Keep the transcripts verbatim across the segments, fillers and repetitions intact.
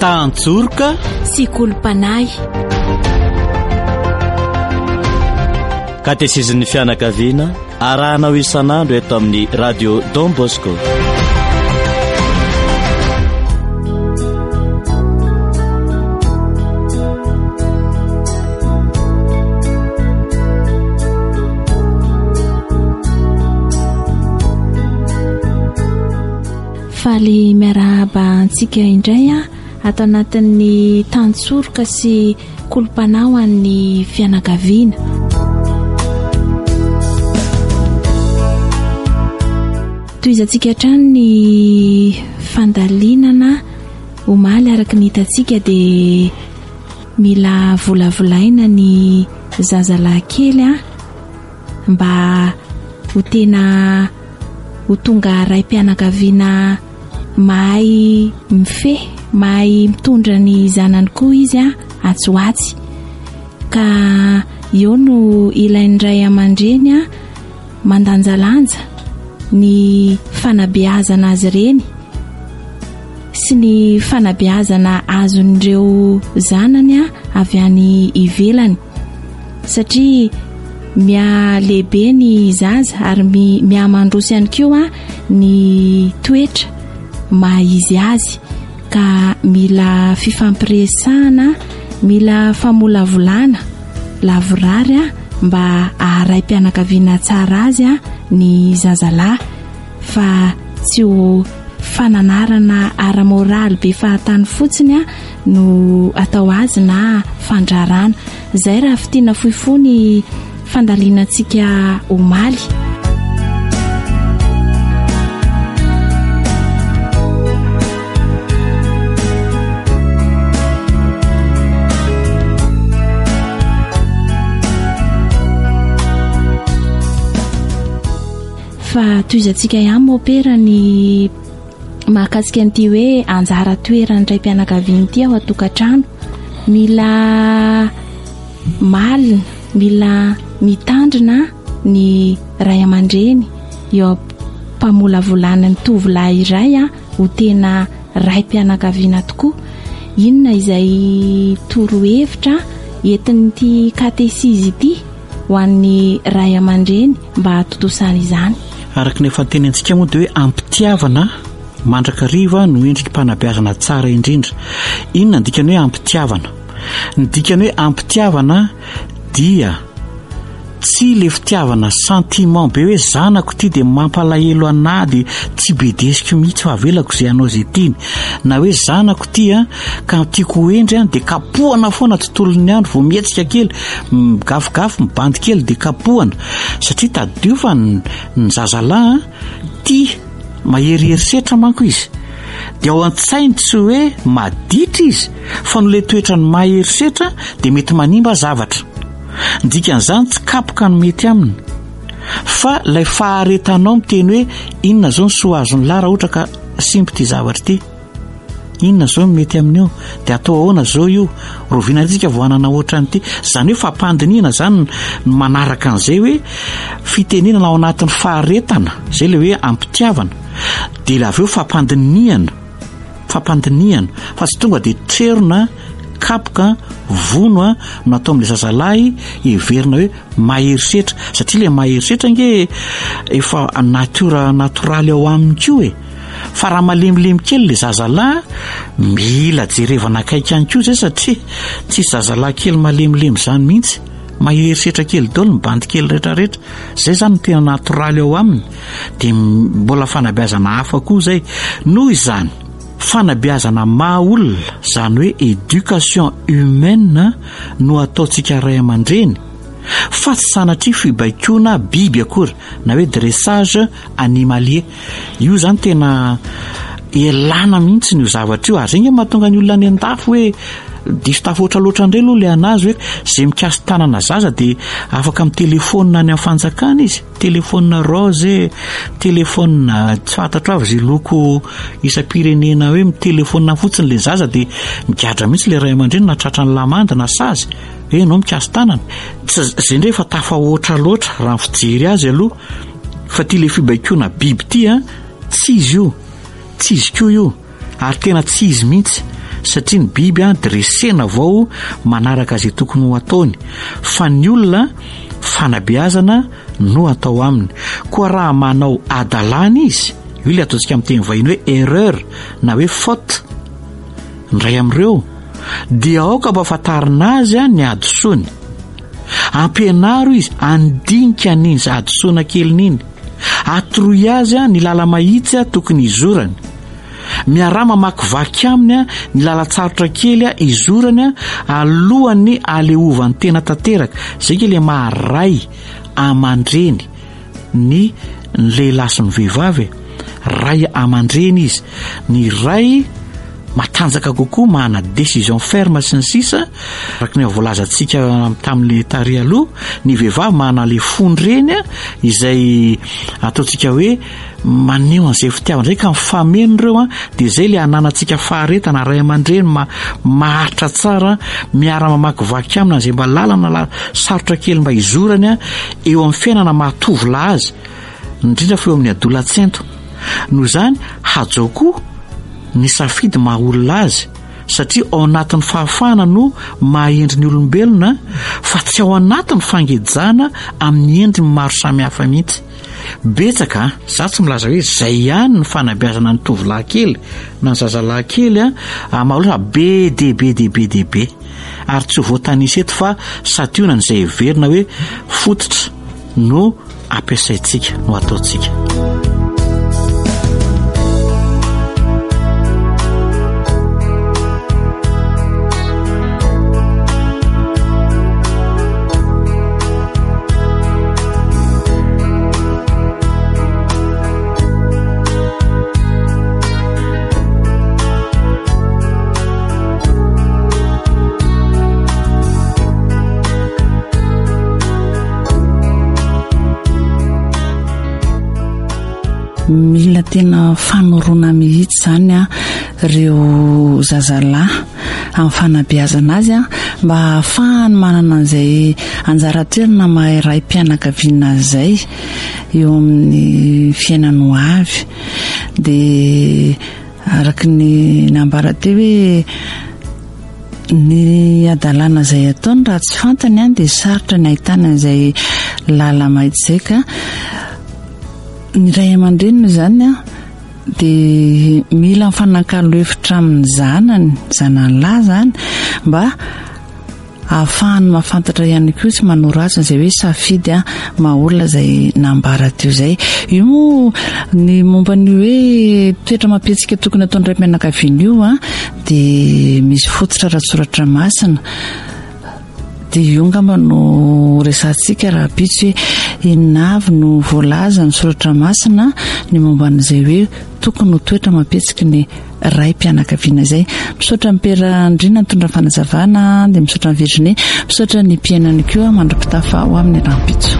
Tanjoroka sy Kolompanay. Katezizin'ny fianakaviana arahanao isan'andro eto amin'ny radio Don Bosco. Faly miarahaba antsika indray a atao anatin'ny Tanjoroka sy Kolompanay ho an'ny fianakaviana. Toizantsika hatrany ny fandalinana omaly araka ny hitantsika dia mila volavolaina ny zazalahy kely a mba ho tena ho tonga raim-pianakaviana mahay mifeh, mahay mitondra ny zanany koa izy a atsoatsy. Ka eo no ilain'ny ray aman-dreny a mandanjalanja ny fanabeazana azy ireny sy ny fanabeazana azon'ireo zanany a avy any ivelany, satria mia lehibe ny zaza ary mia mandroso ihany koa ny toetra maha izy azy, ka mila fifampiresahana, mila famolavolana lavorary a mba aharay-pianakaviana tsara azy a ny zazalahy, fa tsy ho fananarana ara-moraly be fahatany fotsiny a no atao azy na fandrarana. Zay raha fitiana fohifohy fandalinantsika omaly. Fa toizantsika ihany mopera ny mahakasika an'ity hoe anjara toeran'ny raim-pianakaviana ity ao an-tokantrano. Mila malina, mila mitandrina ny ray aman-dreny eo mpamolavolana ny tovolahy iray a ho tena raim-pianakaviana tokoa. Inona izay torohevitra entin'ity katesizy ity ho an'ny ray aman-dreny mba hatotosana izany? Araka ny fantenentsika moa dia hoe ampitiavana mandrakariva no endriky mpanabeazana tsara indrindra. Inona ny dikany hoe ampitiavana? Ny dikany hoe ampitiavana dia tsy le fitiavana sentiment be hoe zanako ty dia mampalahelo anahy dia tsy be desiko mihitsy fa avelako izay anao izay tiany, na hoe zanako ty a ka tiako ho endry a dia kapohana foana tontolon'ny andro, vao mietsika kely migafigafy mibandy kely dia kapohana, satria tadio fa ny zazalahy tia maherierisetra manko izy. Dia ao an-tsainy tsy hoe maditra izy, fa no le toetra ny maherisetra dia mety manimba zavatra. Dikan'izany tsy kapoka no mety aminy, fa ilay faharetanao miteny hoe inona zao ny soa azony lahy raha ohatra ka simba ity zavatra ity, inona zao mety amin'io, dia atao ahoana zao io, rovinantsika voanana ohatran'ity. Zany hoe fampandiniana zany no manaraka an'izay hoe fitenenana ao anatin'ny faharetana, zay le hoe ampitiavana. Dia avy eo fampandiniana, fampandiniana fa tsy tonga dia trerona kapoka vono no atao amin'ilay zazalahy heverina hoe maherisetra, satria le maherisetra nge efa natiora natoraly ao aminy koa e. Fa raha malemilemy kely le zazalahy mila jerevana akaiky ihany koa zay, satria tsy zazalahy kely malemilemy zany mihitsy, maherisetra kely daholo, mibandy kely rehetrarehetra, zay zany tena natoraly ao aminy. Dia mbola fanabeazana hafa koa zay. Noho izany fanabeazana maha-olona, zany hoe éducation humaine no ataontsika ray aman-dreny, fa tsy sanatria fibaikoana biby akory na hoe dressage animalier. Io zany tena elana mihitsy ny zavatra io, ary zay nge mahatonga ny olona any an-dafy hoe diso tafy oatra loatra indray aloha le anazy hoe zay mikasy tanana zaza dia afaka amin'ny telefônina any amin'ny fanjakana izy, telefônina rose, telefônina tsy fantatro avy zay loko isam-pirenena hoe telefônina fotsiny le zaza dia migadra mihitsy le ray aman-dreny na tratra ny lamanda na sazy hoe ianao mikasy tanana. Zay ndray fa tafa oatra loatra raha fijery azy aloha, fa ty le fibaikoana biby ty a tsy izy io, tsy izy koa io, ary tena tsy izy mihitsy, satria ny biby a dresena avao manaraka izay tokony ho ataony, fa ny olona fanabeazana no atao aminy. Koa raha manao adalàna izy, io le ataontsika amin'ny teny vahiny hoe erreur na hoe faute ndray amin'ireo, dia aoka mba afantarina azy a ny adisoany, ampianaro izy andinika n'iny za adisoana keliny iny, atoroy azy a ny lala mahitsy a tokony izorany, miarama makivaky aminy a ny lalatsarotra kely a izorany a alohany aleovany tena tanteraka. Zay ke le maharay amandreny ny lehilahy sy ny vehivavy, ray amandreny izy, ny ray matanjaka kokoa, mahana décision ferme sy ny sisa, araka ny voalazantsika tamin'le tary aloha. Ny vehivavy mahana le fondreny izay ataontsika hoe maneho an'izay fitiavana izay ka mifameno ireo a, dia izay le ananantsika faharetana ray amandreny ma maharitra tsara, miara mamakivaky amina izay mba lalana la sarotra kely mba izorany a eo amin'ny fiainana mahatovy azy, indrindra fa eo amin'ny adolatsento. Noho izany hajao koa ny safidy maha-olona azy, satria ao anatin'ny fahafahana no mahaendry ny olombelona, fa tsy ao anatin'ny fangejana amin'ny endriny maro samihafa mihitsy. Betsaka za tsy milaza hoe zay ihany ny fanabeazana ny tovolahy kely na ny zazalahy kely a maha-olona be de be de be de be, ary tsy ho voatanisa eto fa sationa n'izay heverina hoe fototra no ampiasaintsika no ataontsika. Mila tena fanorona mihitsy zany a reo zazalahy amin'ny fanabeazana azy a, mba ahafahany manana an'izay anjara-toerana mahay ray mpianakaviana izay eo amin'ny fiainany ho avy. Dia araka ny nambarateo hoe ny adalàna izay ataony raha tsy fantany a dia sarotra ny ahitana izay lala mahitsy izay. Ka ny ray aman-dreniny zany a dia mila mifanakalo hevitra amin'ny zanany, zanany lahy zany, mba ahafahany mahafantatra ihany koa tsy manoro azy izay hoe safidy a maha-olona izay nambara teo izay. Io moa ny momba ny hoe toetra mampietsika tokony ataony ray mpianakaviana io a dia misy fototra ratsoratra masina. Dia io ngamba no resantsika raha bitsy hoe inona avy no voalaza ny soratra masina ny momba n'izay hoe tokony ho toetra mampietsika ny ray mpianakaviana izay. Misaotra mipera andrina nitondra fanazavana, dia misaotra ny Virginie, misaotra ny mpiainany koa mandro-pitafa ho amin'ny rampitso.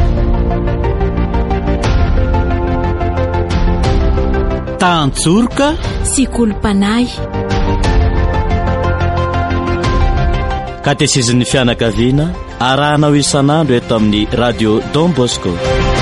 Tanjoroka sy kolom-panahy. Katesizin'ny fianakaviana arahanao isan'andro eto amin'ny radio Don Bosco.